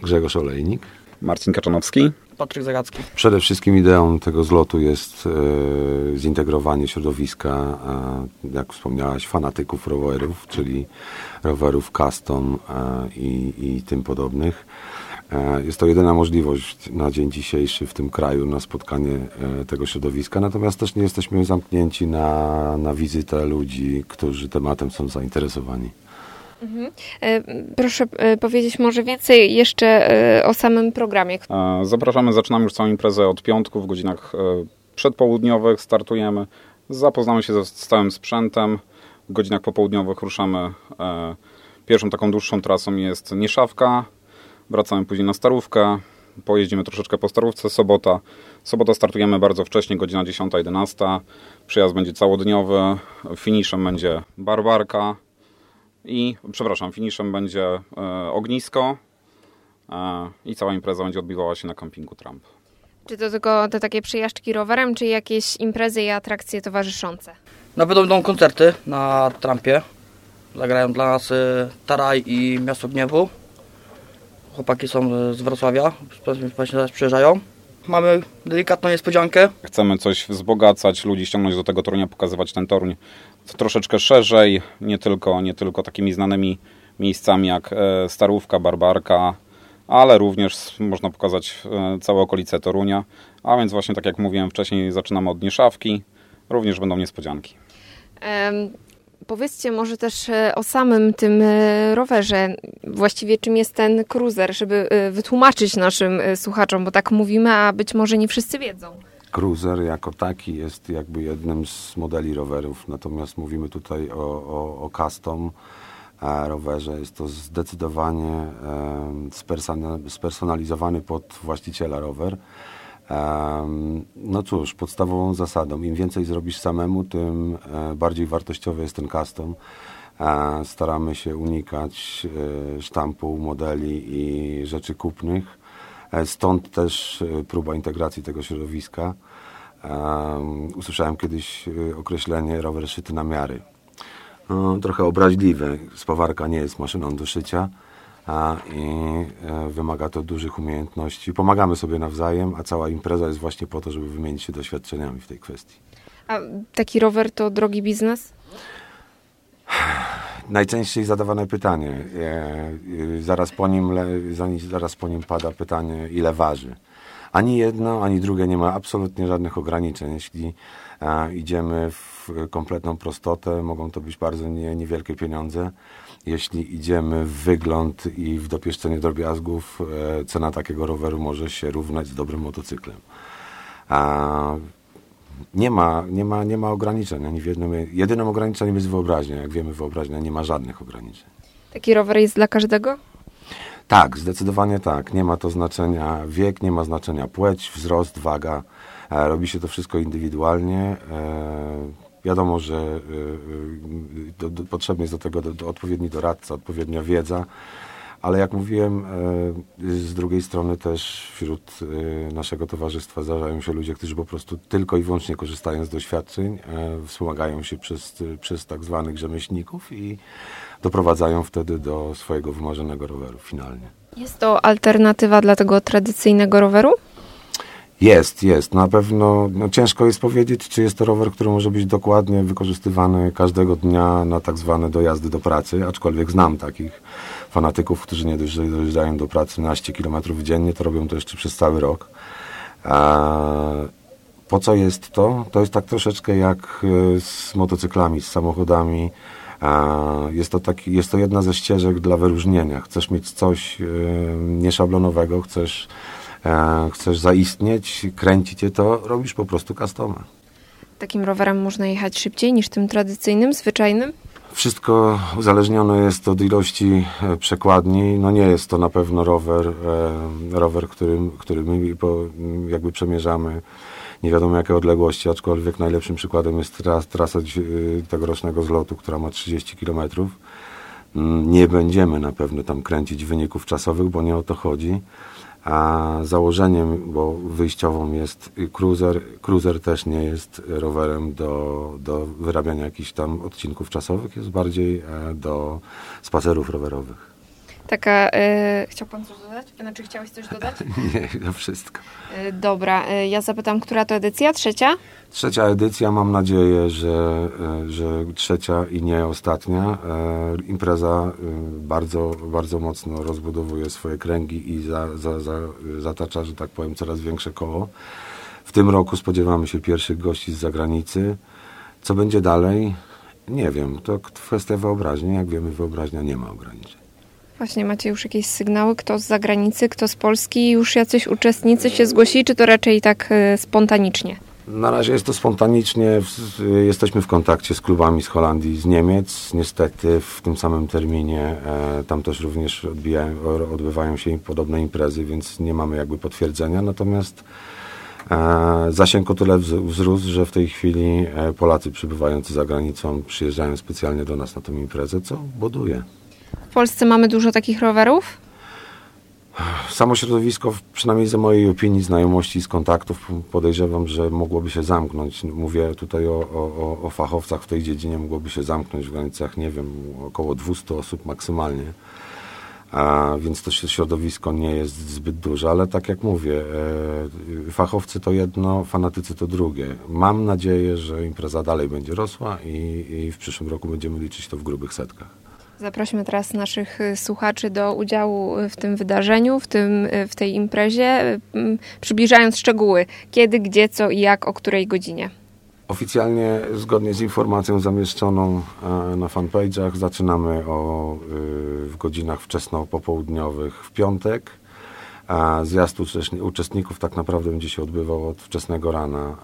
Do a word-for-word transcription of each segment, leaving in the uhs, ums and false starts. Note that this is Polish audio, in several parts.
Grzegorz Olejnik. Marcin Kaczanowski. Patryk Zagacki. Przede wszystkim ideą tego zlotu jest e, zintegrowanie środowiska, e, jak wspomniałaś, fanatyków rowerów, czyli rowerów custom e, i, i tym podobnych. E, jest to jedyna możliwość na dzień dzisiejszy w tym kraju na spotkanie e, tego środowiska, natomiast też nie jesteśmy zamknięci na, na wizytę ludzi, którzy tematem są zainteresowani. Mhm. Proszę powiedzieć może więcej jeszcze o samym programie. Zapraszamy, zaczynamy już całą imprezę od piątku w godzinach przedpołudniowych, startujemy, zapoznamy się ze całym sprzętem, w godzinach popołudniowych ruszamy. Pierwszą taką dłuższą trasą jest Nieszawka, wracamy później na Starówkę, pojeździmy troszeczkę po Starówce, sobota. Sobota startujemy bardzo wcześnie, godzina dziesiąta jedenasta, przyjazd będzie całodniowy, finiszem będzie Barbarka. I, przepraszam, finiszem będzie e, ognisko e, i cała impreza będzie odbywała się na kampingu Trump. Czy to tylko te takie przejażdżki rowerem, czy jakieś imprezy i atrakcje towarzyszące? Na pewno będą koncerty na Trumpie. Zagrają dla nas y, Taraj i Miasto Gniewu. Chłopaki są z Wrocławia, właśnie teraz przyjeżdżają. Mamy delikatną niespodziankę. Chcemy coś wzbogacać, ludzi ściągnąć do tego Torunia, pokazywać ten Toruń troszeczkę szerzej, nie tylko, nie tylko takimi znanymi miejscami jak Starówka, Barbarka, ale również można pokazać całe okolice Torunia. A więc właśnie tak jak mówiłem wcześniej, zaczynamy od Nieszawki, również będą niespodzianki. Um. Powiedzcie może też o samym tym rowerze, właściwie czym jest ten cruiser, żeby wytłumaczyć naszym słuchaczom, bo tak mówimy, a być może nie wszyscy wiedzą. Cruiser jako taki jest jakby jednym z modeli rowerów, natomiast mówimy tutaj o, o, o custom rowerze. Jest to zdecydowanie spersonalizowany pod właściciela rower. No cóż, podstawową zasadą, im więcej zrobisz samemu, tym bardziej wartościowy jest ten custom. Staramy się unikać sztampu, modeli i rzeczy kupnych. Stąd też próba integracji tego środowiska. Usłyszałem kiedyś określenie rower szyty na miary. No, trochę obraźliwe. Spawarka nie jest maszyną do szycia. A, i e, wymaga to dużych umiejętności. Pomagamy sobie nawzajem, a cała impreza jest właśnie po to, żeby wymienić się doświadczeniami w tej kwestii. A taki rower to drogi biznes? Najczęściej zadawane pytanie. E, e, zaraz po nim, le, zaraz po nim pada pytanie, ile waży. Ani jedno, ani drugie nie ma absolutnie żadnych ograniczeń. Jeśli e, idziemy w kompletną prostotę, mogą to być bardzo nie, niewielkie pieniądze. Jeśli idziemy w wygląd i w dopieszczenie drobiazgów, e, cena takiego roweru może się równać z dobrym motocyklem. A nie ma, nie ma, nie ma ograniczeń. Ani w jednym, jedynym ograniczeniem jest wyobraźnia. Jak wiemy, wyobraźnia nie ma żadnych ograniczeń. Taki rower jest dla każdego? Tak, zdecydowanie tak. Nie ma to znaczenia wiek, nie ma znaczenia płeć, wzrost, waga. E, robi się to wszystko indywidualnie. E, Wiadomo, że y, y, do, do, potrzebny jest do tego do, do odpowiedni doradca, odpowiednia wiedza, ale jak mówiłem, y, z drugiej strony też wśród y, naszego towarzystwa zdarzają się ludzie, którzy po prostu tylko i wyłącznie korzystają z doświadczeń, y, wspomagają się przez, y, przez tak zwanych rzemieślników i doprowadzają wtedy do swojego wymarzonego roweru finalnie. Jest to alternatywa dla tego tradycyjnego roweru? Jest, jest. Na pewno no, ciężko jest powiedzieć, czy jest to rower, który może być dokładnie wykorzystywany każdego dnia na tak zwane dojazdy do pracy, aczkolwiek znam takich fanatyków, którzy nie dość, że dojeżdżają do pracy naście kilometrów dziennie, to robią to jeszcze przez cały rok. Eee, po co jest to? To jest tak troszeczkę jak z motocyklami, z samochodami. Eee, jest to taki, jest to jedna ze ścieżek dla wyróżnienia. Chcesz mieć coś e, nieszablonowego, chcesz chcesz zaistnieć, kręci cię to, robisz po prostu customa. Takim rowerem można jechać szybciej niż tym tradycyjnym, zwyczajnym? Wszystko uzależnione jest od ilości przekładni. No nie jest to na pewno rower, rower, którym, który my jakby przemierzamy nie wiadomo jakie odległości, aczkolwiek najlepszym przykładem jest tras, trasa tegorocznego zlotu, która ma trzydzieści kilometrów. Nie będziemy na pewno tam kręcić wyników czasowych, bo nie o to chodzi. A założeniem, bo wyjściową jest cruiser, cruiser też nie jest rowerem do, do wyrabiania jakichś tam odcinków czasowych, jest bardziej do spacerów rowerowych. taka... E, chciał pan coś dodać? Znaczy chciałeś coś dodać? Nie, to wszystko. E, dobra, e, ja zapytam, która to edycja? Trzecia? Trzecia edycja, mam nadzieję, że, że trzecia i nie ostatnia. Impreza bardzo, bardzo mocno rozbudowuje swoje kręgi i za, za, za, zatacza, że tak powiem, coraz większe koło. W tym roku spodziewamy się pierwszych gości z zagranicy. Co będzie dalej? Nie wiem. To kwestia wyobraźni. Jak wiemy, wyobraźnia nie ma ograniczeń. Właśnie, macie już jakieś sygnały? Kto z zagranicy, kto z Polski? Już jacyś uczestnicy się zgłosili, czy to raczej tak y, spontanicznie? Na razie jest to spontanicznie. Jesteśmy w kontakcie z klubami z Holandii, z Niemiec. Niestety w tym samym terminie e, tam też również odbijają, odbywają się podobne imprezy, więc nie mamy jakby potwierdzenia. Natomiast e, zasięg o tyle wzrósł, że w tej chwili e, Polacy przybywający za granicą przyjeżdżają specjalnie do nas na tę imprezę, co buduje. W Polsce mamy dużo takich rowerów? Samo środowisko, przynajmniej za mojej opinii, znajomości i z kontaktów, podejrzewam, że mogłoby się zamknąć. Mówię tutaj o, o, o fachowcach w tej dziedzinie, mogłoby się zamknąć w granicach, nie wiem, około dwieście osób maksymalnie. A, więc to środowisko nie jest zbyt duże, ale tak jak mówię, e, fachowcy to jedno, fanatycy to drugie. Mam nadzieję, że impreza dalej będzie rosła i, i w przyszłym roku będziemy liczyć to w grubych setkach. Zaprosimy teraz naszych słuchaczy do udziału w tym wydarzeniu, w, tym, w tej imprezie, przybliżając szczegóły. Kiedy, gdzie, co i jak, o której godzinie. Oficjalnie, zgodnie z informacją zamieszczoną na fanpage'ach, zaczynamy o, w godzinach wczesno-popołudniowych w piątek. A zjazd uczestników tak naprawdę będzie się odbywał od wczesnego rana.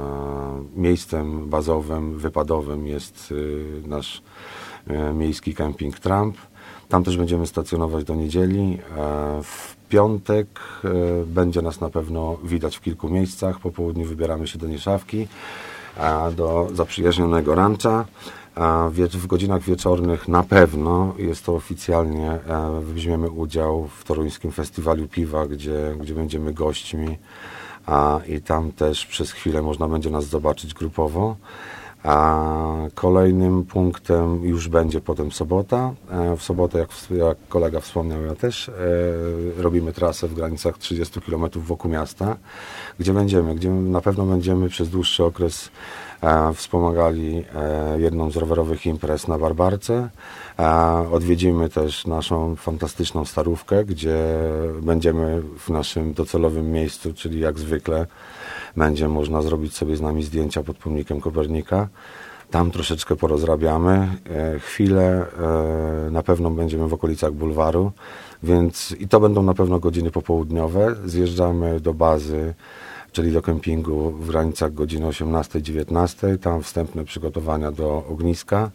Miejscem bazowym, wypadowym jest nasz miejski kemping Trump. Tam też będziemy stacjonować do niedzieli. W piątek będzie nas na pewno widać w kilku miejscach. Po południu wybieramy się do Nieszawki, do zaprzyjaźnionego rancza. W godzinach wieczornych na pewno, jest to oficjalnie, weźmiemy udział w toruńskim festiwalu piwa, gdzie, gdzie będziemy gośćmi i tam też przez chwilę można będzie nas zobaczyć grupowo. A kolejnym punktem już będzie potem sobota. W sobotę, jak, jak kolega wspomniał, ja też e, robimy trasę w granicach trzydziestu kilometrów wokół miasta, gdzie będziemy, gdzie na pewno będziemy przez dłuższy okres e, wspomagali e, jedną z rowerowych imprez na Barbarce. E, odwiedzimy też naszą fantastyczną starówkę, gdzie będziemy w naszym docelowym miejscu, czyli jak zwykle będzie można zrobić sobie z nami zdjęcia pod pomnikiem Kopernika. Tam troszeczkę porozrabiamy. E, chwilę e, na pewno będziemy w okolicach bulwaru, więc i to będą na pewno godziny popołudniowe. Zjeżdżamy do bazy, czyli do kempingu w granicach godziny osiemnastej dziewiętnastej. Tam wstępne przygotowania do ogniska.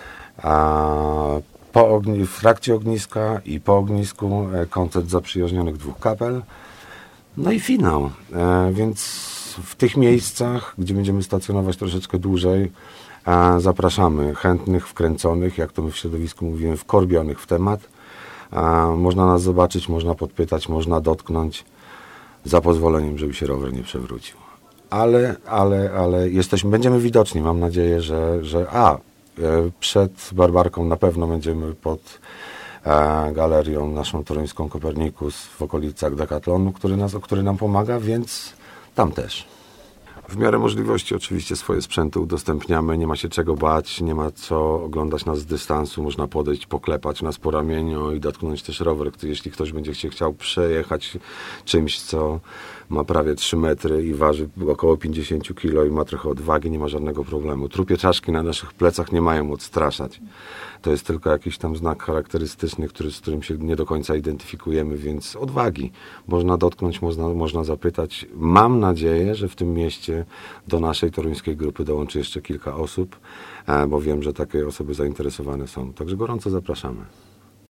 A po ogni- w trakcie ogniska i po ognisku e, koncert zaprzyjaźnionych dwóch kapel. No i finał. E, więc w tych miejscach, gdzie będziemy stacjonować troszeczkę dłużej, a zapraszamy chętnych, wkręconych, jak to my w środowisku mówimy, wkorbionych w temat. A można nas zobaczyć, można podpytać, można dotknąć, za pozwoleniem, żeby się rower nie przewrócił. Ale, ale, ale jesteśmy, będziemy widoczni, mam nadzieję, że, że a, przed Barbarką na pewno będziemy pod a, galerią naszą toruńską Kopernikus w okolicach Decathlonu, który, nas, który nam pomaga, więc tam też. W miarę możliwości oczywiście swoje sprzęty udostępniamy, nie ma się czego bać, nie ma co oglądać nas z dystansu, można podejść, poklepać nas po ramieniu i dotknąć też rower, jeśli ktoś będzie się chciał przejechać czymś, co ma prawie trzy metry i waży około pięćdziesiąt kilo i ma trochę odwagi, nie ma żadnego problemu. Trupie czaszki na naszych plecach nie mają odstraszać. To jest tylko jakiś tam znak charakterystyczny, który, z którym się nie do końca identyfikujemy, więc odwagi. Można dotknąć, można, można zapytać. Mam nadzieję, że w tym mieście do naszej toruńskiej grupy dołączy jeszcze kilka osób, bo wiem, że takie osoby zainteresowane są. Także gorąco zapraszamy.